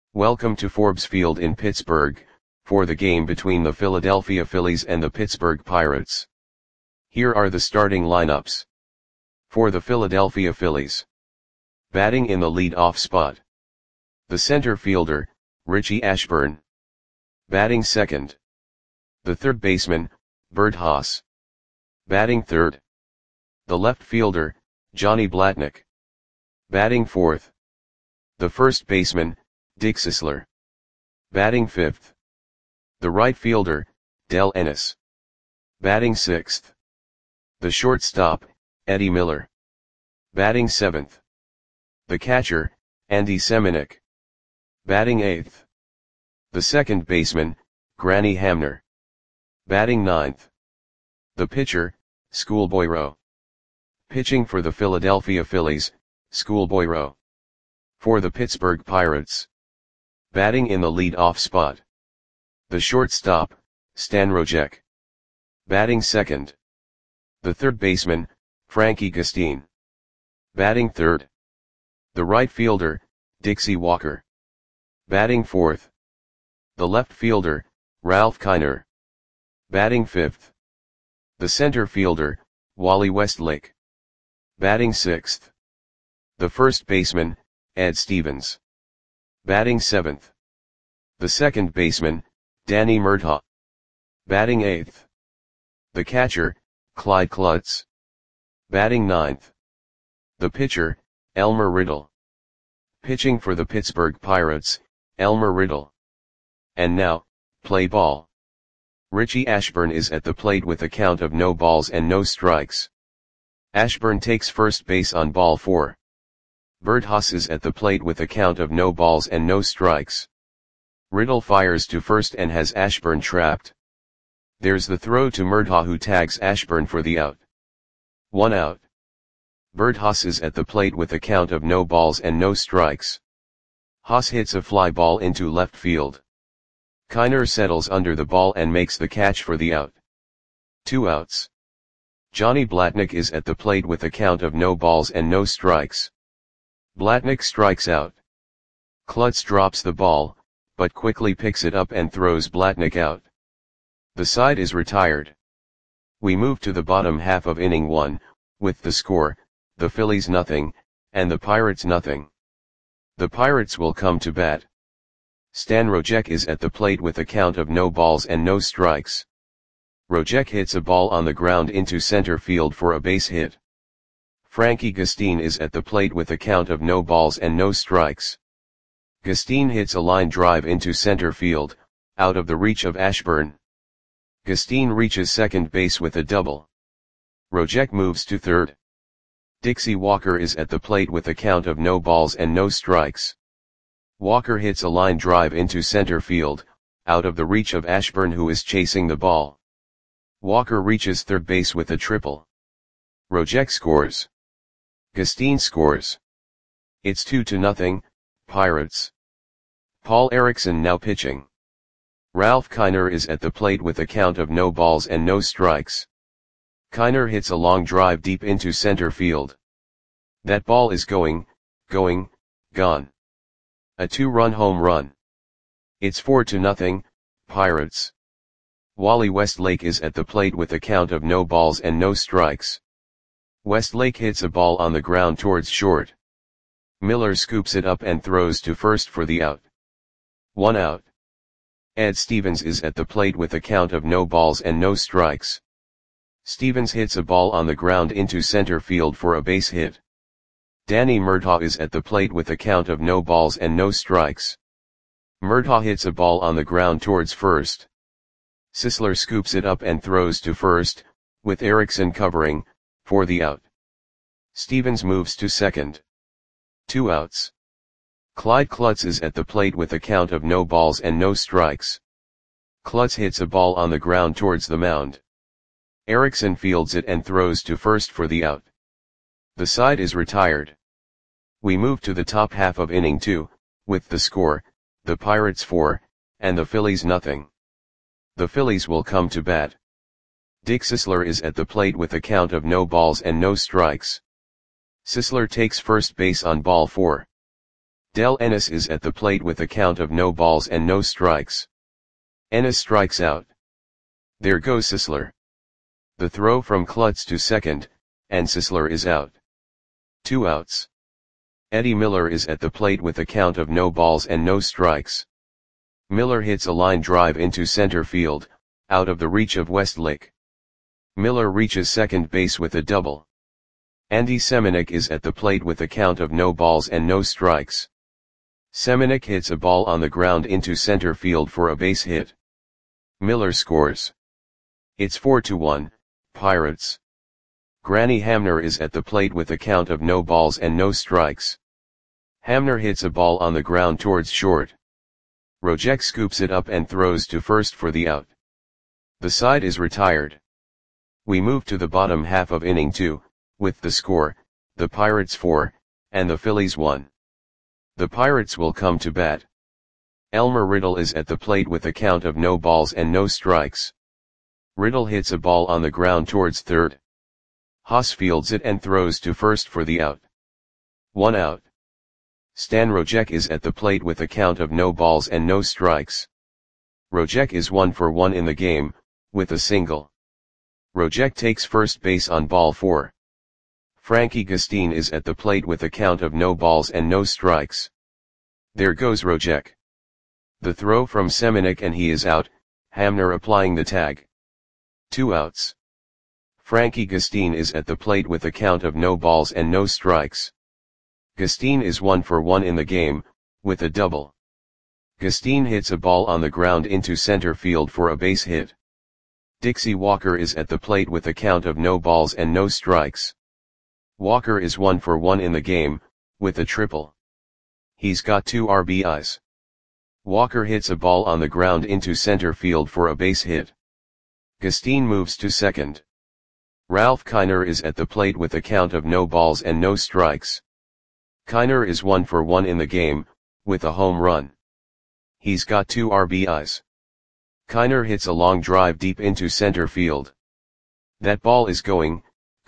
Welcome to Forbes Field in Pittsburgh, for the game between the Philadelphia Phillies and the Pittsburgh Pirates. Here are the starting lineups. For the Philadelphia Phillies. Batting in the lead-off spot. The center fielder, Richie Ashburn. Batting second. The third baseman, Bert Haas. Batting third. The left fielder, Johnny Blatnick. Batting fourth. The first baseman, Dick Sisler. Batting fifth. The right fielder, Del Ennis. Batting sixth. The shortstop, Eddie Miller. Batting seventh. The catcher, Andy Semenuk. Batting eighth. The second baseman, Granny Hamner. Batting ninth. The pitcher, Schoolboy Rowe. Pitching for the Philadelphia Phillies, Schoolboy Rowe. For the Pittsburgh Pirates. Batting in the lead-off spot. The shortstop, Stan Rojek. Batting second. The third baseman, Frankie Gustin. Batting third. The right fielder, Dixie Walker. Batting fourth. The left fielder, Ralph Kiner. Batting fifth. The center fielder, Wally Westlake. Batting sixth. The first baseman, Ed Stevens. Batting seventh. The second baseman, Danny Murtaugh. Batting eighth. The catcher, Clyde Klutz. Batting ninth. The pitcher, Elmer Riddle. Pitching for the Pittsburgh Pirates, Elmer Riddle. And now, play ball. Richie Ashburn is at the plate with a count of no balls and no strikes. Ashburn takes first base on ball 4. Bert Haas is at the plate with a count of no balls and no strikes. Riddle fires to first and has Ashburn trapped. There's the throw to Murtaugh, who tags Ashburn for the out. 1 out. Bert Haas is at the plate with a count of no balls and no strikes. Haas hits a fly ball into left field. Kiner settles under the ball and makes the catch for the out. 2 outs. Johnny Blatnick is at the plate with a count of no balls and no strikes. Blatnick strikes out. Klutz drops the ball, but quickly picks it up and throws Blatnick out. The side is retired. We move to the bottom half of inning 1, with the score, the Phillies nothing, and the Pirates nothing. The Pirates will come to bat. Stan Rojek is at the plate with a count of no balls and no strikes. Rojek hits a ball on the ground into center field for a base hit. Frankie Gustin is at the plate with a count of no balls and no strikes. Gustin hits a line drive into center field, out of the reach of Ashburn. Gustin reaches second base with a double. Rojek moves to third. Dixie Walker is at the plate with a count of no balls and no strikes. Walker hits a line drive into center field, out of the reach of Ashburn, who is chasing the ball. Walker reaches third base with a triple. Rojek scores. Gustin scores. It's 2-0, Pirates. Paul Erickson now pitching. Ralph Kiner is at the plate with a count of no balls and no strikes. Kiner hits a long drive deep into center field. That ball is gone. A 2-run home run. It's 4-0, Pirates. Wally Westlake is at the plate with a count of no balls and no strikes. Westlake hits a ball on the ground towards short. Miller scoops it up and throws to first for the out. 1 out. Ed Stevens is at the plate with a count of no balls and no strikes. Stevens hits a ball on the ground into center field for a base hit. Danny Murtaugh is at the plate with a count of no balls and no strikes. Murtaugh hits a ball on the ground towards first. Sisler scoops it up and throws to first, with Erickson covering, for the out. Stevens moves to second. 2 outs. Clyde Klutz is at the plate with a count of no balls and no strikes. Klutz hits a ball on the ground towards the mound. Erickson fields it and throws to first for the out. The side is retired. We move to the top half of inning 2, with the score, the Pirates 4, and the Phillies nothing. The Phillies will come to bat. Dick Sisler is at the plate with a count of no balls and no strikes. Sisler takes first base on ball 4. Del Ennis is at the plate with a count of no balls and no strikes. Ennis strikes out. There goes Sisler. The throw from Klutz to second, and Sisler is out. 2 outs. Eddie Miller is at the plate with a count of no balls and no strikes. Miller hits a line drive into center field, out of the reach of Westlake. Miller reaches second base with a double. Andy Semenuk is at the plate with a count of no balls and no strikes. Semenuk hits a ball on the ground into center field for a base hit. Miller scores. It's 4-1, Pirates. Granny Hamner is at the plate with a count of no balls and no strikes. Hamner hits a ball on the ground towards short. Rojek scoops it up and throws to first for the out. The side is retired. We move to the bottom half of inning 2, with the score, the Pirates 4, and the Phillies 1. The Pirates will come to bat. Elmer Riddle is at the plate with a count of no balls and no strikes. Riddle hits a ball on the ground towards third. Haas fields it and throws to first for the out. 1 out. Stan Rojek is at the plate with a count of no balls and no strikes. Rojek is 1 for 1 in the game, with a single. Rojek takes first base on ball 4. Frankie Gustin is at the plate with a count of no balls and no strikes. There goes Rojek. The throw from Semenuk and he is out, Hamner applying the tag. 2 outs. Frankie Gustin is at the plate with a count of no balls and no strikes. Gustin is 1 for 1 in the game, with a double. Gustin hits a ball on the ground into center field for a base hit. Dixie Walker is at the plate with a count of no balls and no strikes. Walker is 1 for 1 in the game, with a triple. He's got 2 RBIs. Walker hits a ball on the ground into center field for a base hit. Gustin moves to second. Ralph Kiner is at the plate with a count of no balls and no strikes. Kiner is 1 for 1 in the game, with a home run. He's got 2 RBIs. Kiner hits a long drive deep into center field. That ball is going,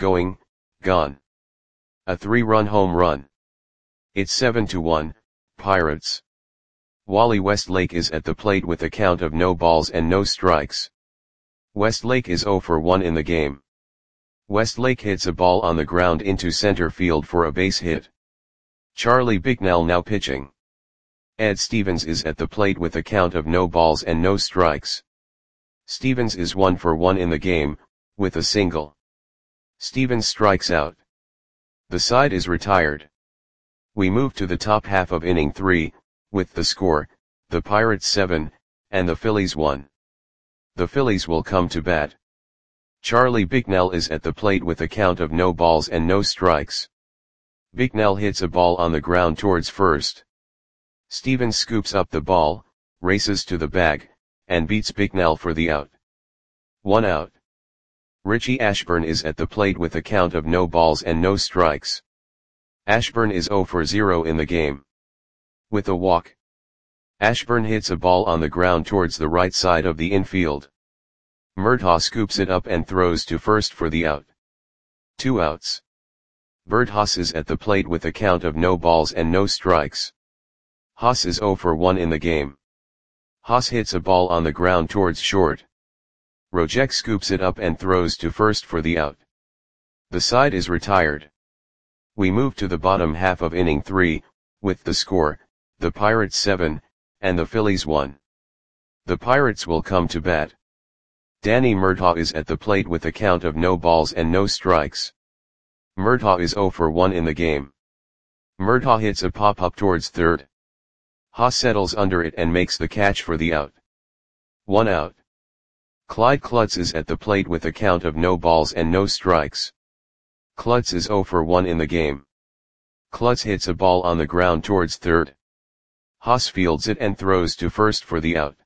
gone. A 3-run home run. It's 7-1, Pirates. Wally Westlake is at the plate with a count of no balls and no strikes. Westlake is 0 for 1 in the game. Westlake hits a ball on the ground into center field for a base hit. Charlie Bicknell now pitching. Ed Stevens is at the plate with a count of no balls and no strikes. Stevens is 1 for 1 in the game, with a single. Stevens strikes out. The side is retired. We move to the top half of inning 3, with the score, the Pirates 7, and the Phillies 1. The Phillies will come to bat. Charlie Bicknell is at the plate with a count of no balls and no strikes. Bicknell hits a ball on the ground towards first. Stevens scoops up the ball, races to the bag, and beats Bicknell for the out. 1 out. Richie Ashburn is at the plate with a count of no balls and no strikes. Ashburn is 0 for 0 in the game. With a walk. Ashburn hits a ball on the ground towards the right side of the infield. Murtaugh scoops it up and throws to first for the out. 2 outs. Bert Haas is at the plate with a count of no balls and no strikes. Haas is 0 for 1 in the game. Haas hits a ball on the ground towards short. Rojek scoops it up and throws to first for the out. The side is retired. We move to the bottom half of inning 3, with the score, the Pirates 7, and the Phillies 1. The Pirates will come to bat. Danny Murtaugh is at the plate with a count of no balls and no strikes. Murtaugh is 0 for 1 in the game. Murtaugh hits a pop-up towards third. Haas settles under it and makes the catch for the out. 1 out. Clyde Klutz is at the plate with a count of no balls and no strikes. Klutz is 0 for 1 in the game. Klutz hits a ball on the ground towards third. Haas fields it and throws to first for the out.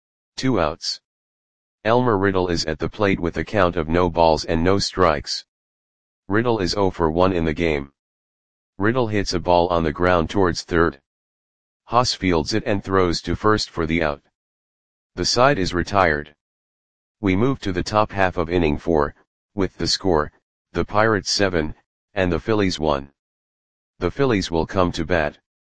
2 outs. Elmer Riddle is at the plate with a count of no balls and no strikes. Riddle is 0 for 1 in the game. Riddle hits a ball on the ground towards third. Haas fields it and throws to first for the out. The side is retired. We move to the top half of inning 4, with the score, the Pirates 7, and the Phillies 1. The Phillies will come to bat.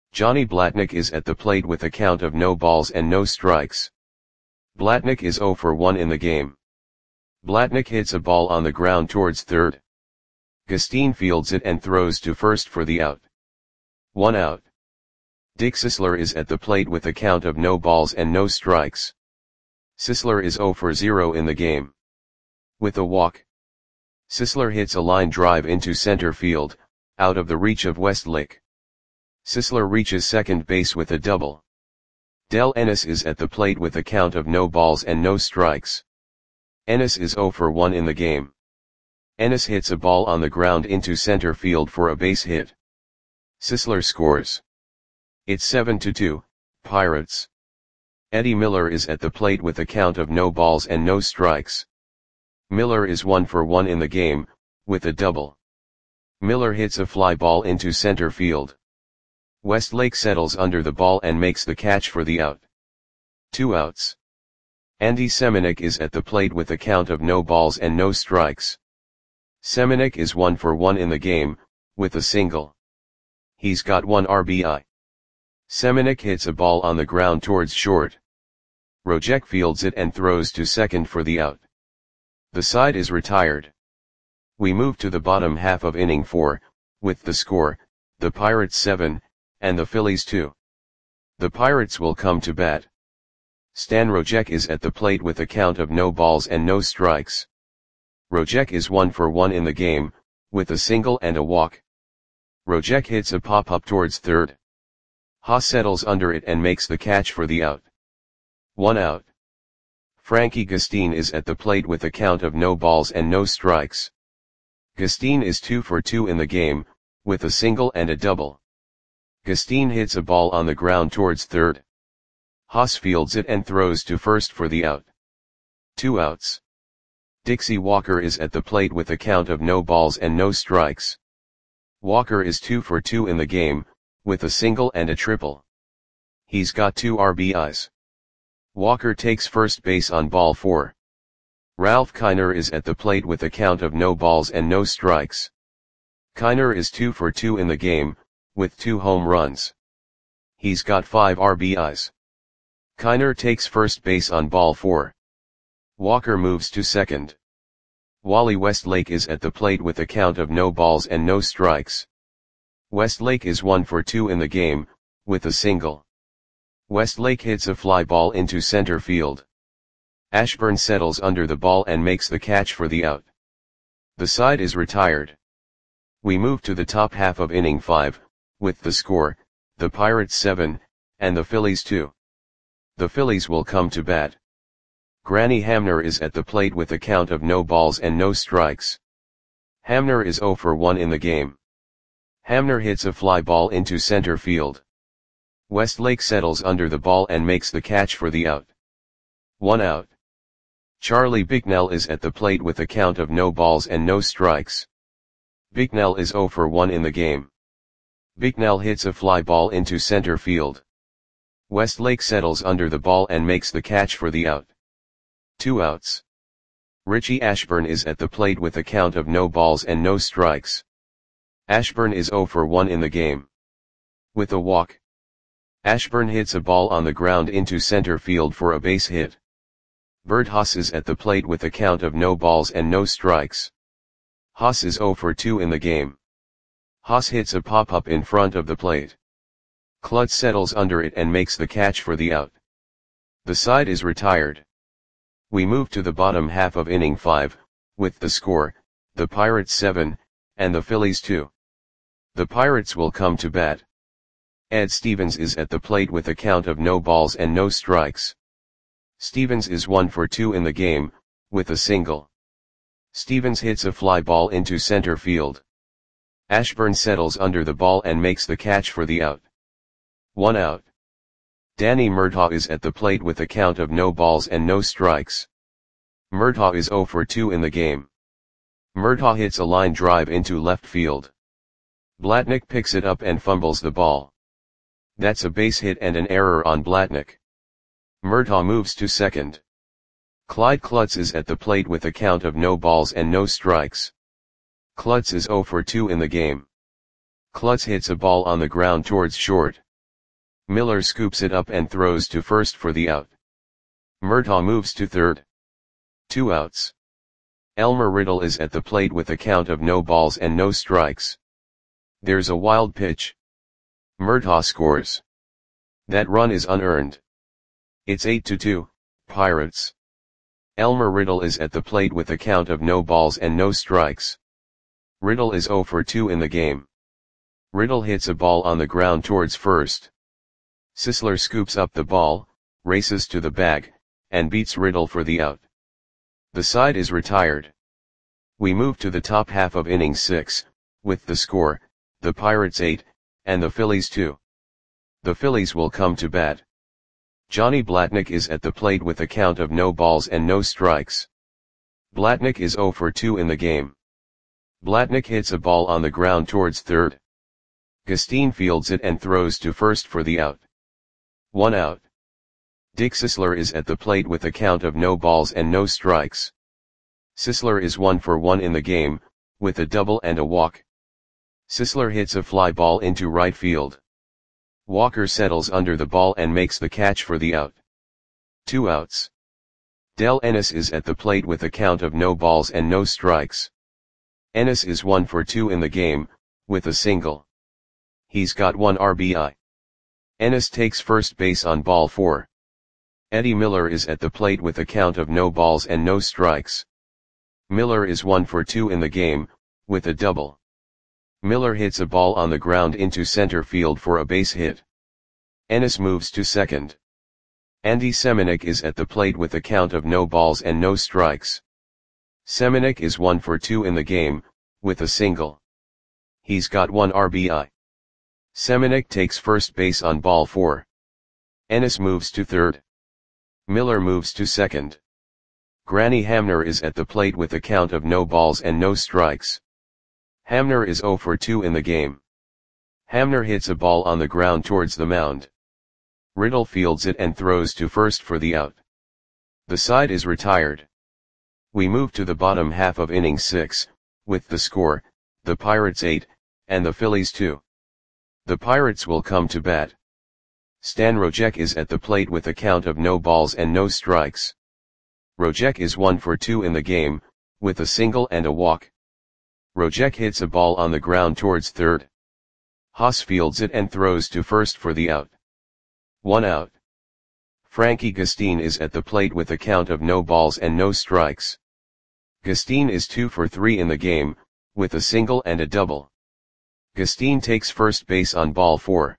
Johnny Blatnick is at the plate with a count of no balls and no strikes. Blatnick is 0 for 1 in the game. Blatnick hits a ball on the ground towards third. Gustine fields it and throws to first for the out. 1 out. Dick Sisler is at the plate with a count of no balls and no strikes. Sisler is 0 for 0 in the game. With a walk. Sisler hits a line drive into center field, out of the reach of Westlake. Sisler reaches second base with a double. Del Ennis is at the plate with a count of no balls and no strikes. Ennis is 0 for 1 in the game. Ennis hits a ball on the ground into center field for a base hit. Sisler scores. It's 7-2, Pirates. Eddie Miller is at the plate with a count of no balls and no strikes. Miller is 1 for 1 in the game, with a double. Miller hits a fly ball into center field. Westlake settles under the ball and makes the catch for the out. 2 outs. Andy Semenuk is at the plate with a count of no balls and no strikes. Semenuk is 1 for 1 in the game, with a single. He's got 1 RBI. Semenuk hits a ball on the ground towards short. Rojek fields it and throws to second for the out. The side is retired. We move to the bottom half of inning 4, with the score, the Pirates 7, and the Phillies 2. The Pirates will come to bat. Stan Rojek is at the plate with a count of no balls and no strikes. Rojek is 1 for 1 in the game, with a single and a walk. Rojek hits a pop-up towards third. Haas settles under it and makes the catch for the out. 1 out. Frankie Gustine is at the plate with a count of no balls and no strikes. Gustine is 2 for 2 in the game, with a single and a double. Gustine hits a ball on the ground towards third. Haas fields it and throws to first for the out. 2 outs. Dixie Walker is at the plate with a count of no balls and no strikes. Walker is 2 for 2 in the game, with a single and a triple. He's got 2 RBIs. Walker takes first base on ball 4. Ralph Kiner is at the plate with a count of no balls and no strikes. Kiner is 2 for 2 in the game, with 2 home runs. He's got 5 RBIs. Kiner takes first base on ball 4. Walker moves to second. Wally Westlake is at the plate with a count of no balls and no strikes. Westlake is 1 for 2 in the game, with a single. Westlake hits a fly ball into center field. Ashburn settles under the ball and makes the catch for the out. The side is retired. We move to the top half of inning 5, with the score, the Pirates 7, and the Phillies 2. The Phillies will come to bat. Granny Hamner is at the plate with a count of no balls and no strikes. Hamner is 0 for 1 in the game. Hamner hits a fly ball into center field. Westlake settles under the ball and makes the catch for the out. 1 out. Charlie Bicknell is at the plate with a count of no balls and no strikes. Bicknell is 0 for 1 in the game. Bicknell hits a fly ball into center field. Westlake settles under the ball and makes the catch for the out. 2 outs. Richie Ashburn is at the plate with a count of no balls and no strikes. Ashburn is 0 for 1 in the game. With a walk. Ashburn hits a ball on the ground into center field for a base hit. Bert Haas is at the plate with a count of no balls and no strikes. Haas is 0 for 2 in the game. Haas hits a pop-up in front of the plate. Klutz settles under it and makes the catch for the out. The side is retired. We move to the bottom half of inning 5, with the score, the Pirates 7, and the Phillies 2. The Pirates will come to bat. Ed Stevens is at the plate with a count of no balls and no strikes. Stevens is 1 for 2 in the game, with a single. Stevens hits a fly ball into center field. Ashburn settles under the ball and makes the catch for the out. 1 out. Danny Murtaugh is at the plate with a count of no balls and no strikes. Murtaugh is 0 for 2 in the game. Murtaugh hits a line drive into left field. Blatnick picks it up and fumbles the ball. That's a base hit and an error on Blatnick. Murtaugh moves to second. Clyde Klutz is at the plate with a count of no balls and no strikes. Klutz is 0 for 2 in the game. Klutz hits a ball on the ground towards short. Miller scoops it up and throws to first for the out. Murtaugh moves to third. 2 outs. Elmer Riddle is at the plate with a count of no balls and no strikes. There's a wild pitch. Murtaugh scores. That run is unearned. It's 8-2, Pirates. Elmer Riddle is at the plate with a count of no balls and no strikes. Riddle is 0 for 2 in the game. Riddle hits a ball on the ground towards first. Sisler scoops up the ball, races to the bag, and beats Riddle for the out. The side is retired. We move to the top half of inning 6, with the score, the Pirates 8, and the Phillies 2. The Phillies will come to bat. Johnny Blatnick is at the plate with a count of no balls and no strikes. Blatnick is 0 for 2 in the game. Blatnick hits a ball on the ground towards third. Gustine fields it and throws to first for the out. 1 out. Dick Sisler is at the plate with a count of no balls and no strikes. Sisler is 1 for 1 in the game, with a double and a walk. Sisler hits a fly ball into right field. Walker settles under the ball and makes the catch for the out. 2 outs. Del Ennis is at the plate with a count of no balls and no strikes. Ennis is 1 for 2 in the game, with a single. He's got 1 RBI. Ennis takes first base on ball 4. Eddie Miller is at the plate with a count of no balls and no strikes. Miller is 1 for 2 in the game, with a double. Miller hits a ball on the ground into center field for a base hit. Ennis moves to second. Andy Semeniuk is at the plate with a count of no balls and no strikes. Semeniuk is 1 for 2 in the game, with a single. He's got 1 RBI. Semeniuk takes first base on ball 4. Ennis moves to third. Miller moves to second. Granny Hamner is at the plate with a count of no balls and no strikes. Hamner is 0 for 2 in the game. Hamner hits a ball on the ground towards the mound. Riddle fields it and throws to first for the out. The side is retired. We move to the bottom half of inning 6, with the score, the Pirates 8, and the Phillies 2. The Pirates will come to bat. Stan Rojek is at the plate with a count of no balls and no strikes. Rojek is 1 for 2 in the game, with a single and a walk. Rojek hits a ball on the ground towards third. Haas fields it and throws to first for the out. 1 out. Frankie Gustine is at the plate with a count of no balls and no strikes. Gustine is 2 for 3 in the game, with a single and a double. Gustine takes first base on ball 4.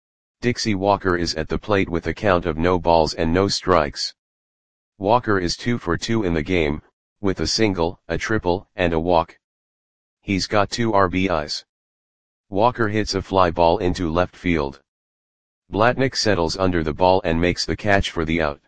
Dixie Walker is at the plate with a count of no balls and no strikes. Walker is 2 for 2 in the game, with a single, a triple, and a walk. He's got 2 RBIs. Walker hits a fly ball into left field. Blatnick settles under the ball and makes the catch for the out.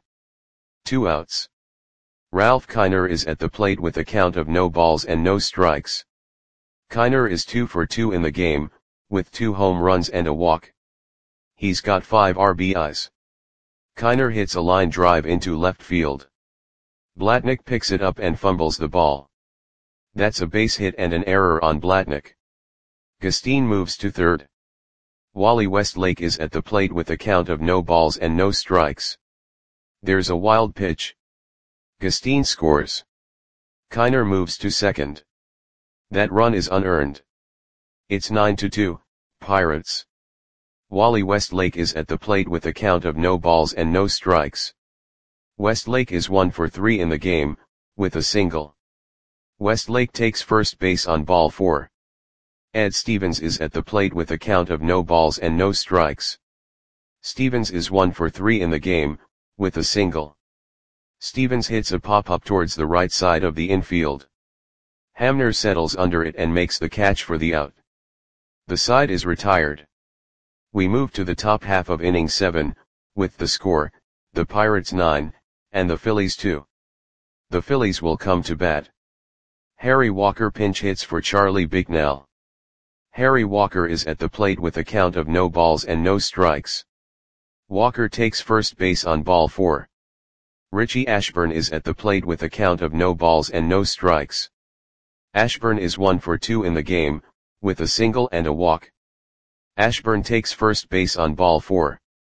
2 outs. Ralph Kiner is at the plate with a count of no balls and no strikes. Kiner is 2 for 2 in the game, with 2 home runs and a walk. He's got 5 RBIs. Kiner hits a line drive into left field. Blatnick picks it up and fumbles the ball. That's a base hit and an error on Blatnick. Gustine moves to third. Wally Westlake is at the plate with a count of no balls and no strikes. There's a wild pitch. Gustine scores. Kiner moves to second. That run is unearned. It's 9-2, Pirates. Wally Westlake is at the plate with a count of no balls and no strikes. Westlake is 1 for 3 in the game, with a single. Westlake takes first base on ball 4. Ed Stevens is at the plate with a count of no balls and no strikes. Stevens is 1 for 3 in the game, with a single. Stevens hits a pop-up towards the right side of the infield. Hamner settles under it and makes the catch for the out. The side is retired. We move to the top half of inning 7, with the score, the Pirates 9, and the Phillies 2. The Phillies will come to bat. Harry Walker pinch hits for Charlie Bicknell. Harry Walker is at the plate with a count of no balls and no strikes. Walker takes first base on ball 4. Richie Ashburn is at the plate with a count of no balls and no strikes. Ashburn is 1 for 2 in the game, with a single and a walk. Ashburn takes first base on ball 4.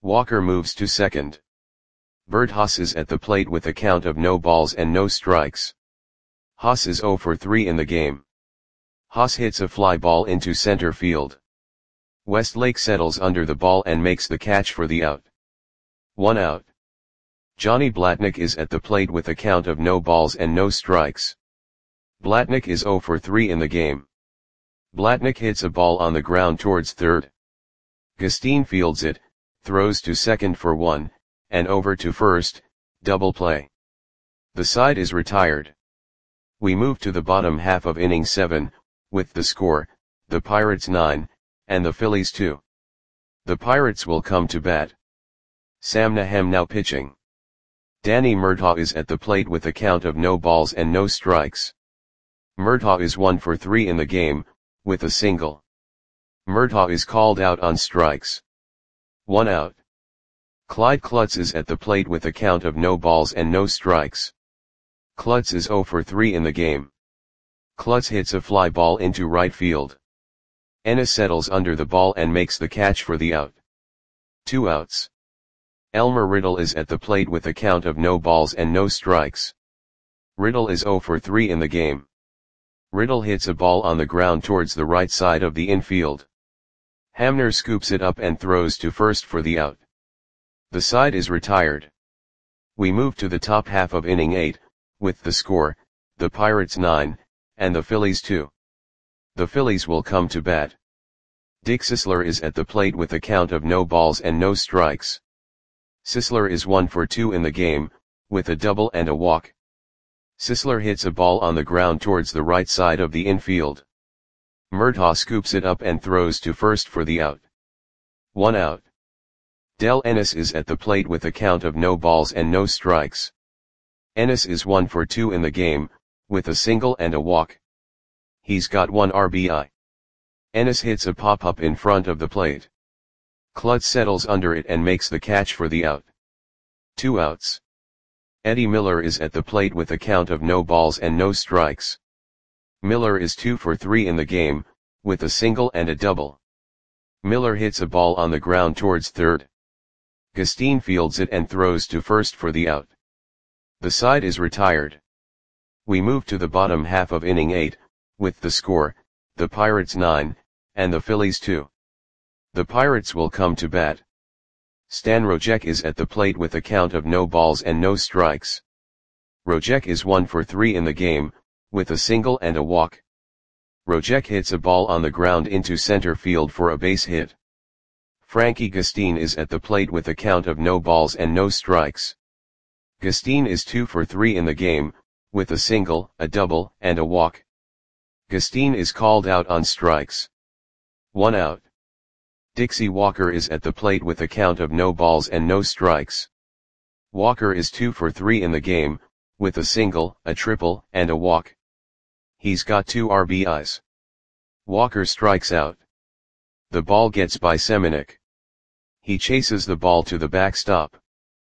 Walker moves to second. Bert Haas is at the plate with a count of no balls and no strikes. Haas is 0 for 3 in the game. Haas hits a fly ball into center field. Westlake settles under the ball and makes the catch for the out. 1 out. Johnny Blatnick is at the plate with a count of no balls and no strikes. Blatnick is 0 for 3 in the game. Blatnick hits a ball on the ground towards third. Gustine fields it, throws to second for 1, and over to first, double play. The side is retired. We move to the bottom half of inning 7, with the score, the Pirates 9, and the Phillies 2. The Pirates will come to bat. Sam Nahem now pitching. Danny Murtaugh is at the plate with a count of no balls and no strikes. Murtaugh is 1 for 3 in the game, with a single. Murtaugh is called out on strikes. 1 out. Clyde Klutz is at the plate with a count of no balls and no strikes. Klutz is 0 for 3 in the game. Klutz hits a fly ball into right field. Ennis settles under the ball and makes the catch for the out. 2 outs. Elmer Riddle is at the plate with a count of no balls and no strikes. Riddle is 0 for 3 in the game. Riddle hits a ball on the ground towards the right side of the infield. Hamner scoops it up and throws to first for the out. The side is retired. We move to the top half of inning 8, with the score, the Pirates 9, and the Phillies 2. The Phillies will come to bat. Dick Sisler is at the plate with a count of no balls and no strikes. Sisler is 1 for 2 in the game, with a double and a walk. Sisler hits a ball on the ground towards the right side of the infield. Murtaugh scoops it up and throws to first for the out. 1 out. Del Ennis is at the plate with a count of no balls and no strikes. Ennis is 1 for 2 in the game, with a single and a walk. He's got 1 RBI. Ennis hits a pop-up in front of the plate. Klutz settles under it and makes the catch for the out. 2 outs. Eddie Miller is at the plate with a count of no balls and no strikes. Miller is 2 for 3 in the game, with a single and a double. Miller hits a ball on the ground towards third. Gustine fields it and throws to first for the out. The side is retired. We move to the bottom half of inning 8, with the score, the Pirates 9, and the Phillies 2. The Pirates will come to bat. Stan Rojek is at the plate with a count of no balls and no strikes. Rojek is 1 for 3 in the game, with a single and a walk. Rojek hits a ball on the ground into center field for a base hit. Frankie Gustine is at the plate with a count of no balls and no strikes. Gustine is 2 for 3 in the game, with a single, a double, and a walk. Gustine is called out on strikes. 1 out. Dixie Walker is at the plate with a count of no balls and no strikes. Walker is 2 for 3 in the game, with a single, a triple, and a walk. He's got 2 RBIs. Walker strikes out. The ball gets by Semenuk. He chases the ball to the backstop.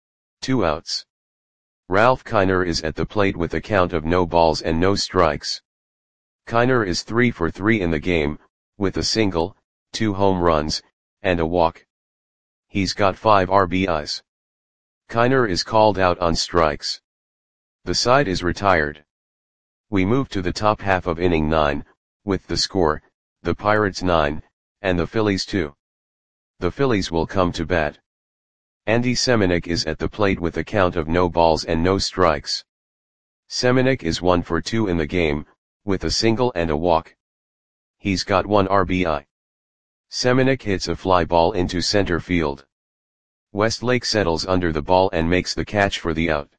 2 outs. Ralph Kiner is at the plate with a count of no balls and no strikes. Kiner is 3 for 3 in the game, with a single, 2 home runs, and a walk. He's got 5 RBIs. Kiner is called out on strikes. The side is retired. We move to the top half of inning 9, with the score, the Pirates 9, and the Phillies 2. The Phillies will come to bat. Andy Semenuk is at the plate with a count of no balls and no strikes. Semenuk is 1 for 2 in the game, with a single and a walk. He's got 1 RBI. Semenuk hits a fly ball into center field. Westlake settles under the ball and makes the catch for the out.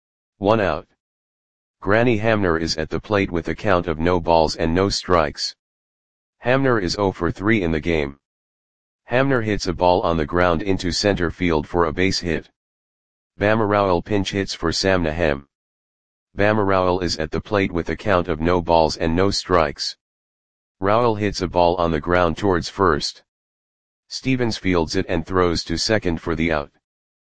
1 out. Granny Hamner is at the plate with a count of no balls and no strikes. Hamner is 0 for 3 in the game. Hamner hits a ball on the ground into center field for a base hit. Bama Rowell pinch hits for Sam Nahem. Bama Rowell is at the plate with a count of no balls and no strikes. Rowell hits a ball on the ground towards first. Stevens fields it and throws to second for the out.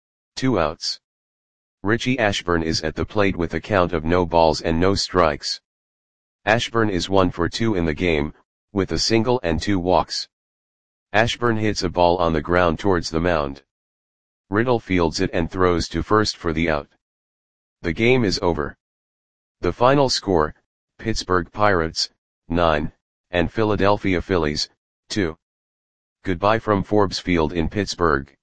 2 outs. Richie Ashburn is at the plate with a count of no balls and no strikes. Ashburn is 1 for 2 in the game, with a single and 2 walks. Ashburn hits a ball on the ground towards the mound. Riddle fields it and throws to first for the out. The game is over. The final score, Pittsburgh Pirates, 9, and Philadelphia Phillies, 2. Goodbye from Forbes Field in Pittsburgh.